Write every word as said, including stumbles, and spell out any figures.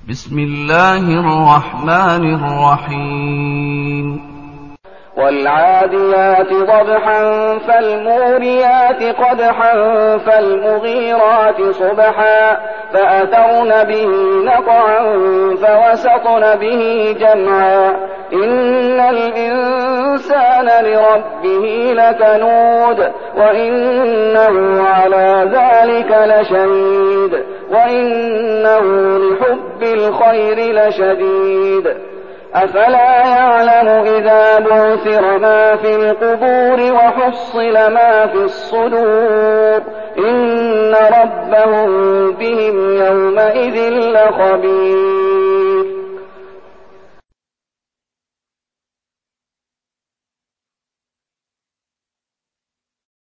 بسم الله الرحمن الرحيم والعاديات ضبحا فالموريات قدحا فالمغيرات صبحا فأثرن به نقعا فوسطن به جمعا إن الإنسان لربه لكنود وإنه على ذلك لشهيد وإنه لحب الخير لشديد أفلا يعلم إذا بعثر ما في القبور وحصل ما في الصدور إن ربهم بهم يومئذ لخبير.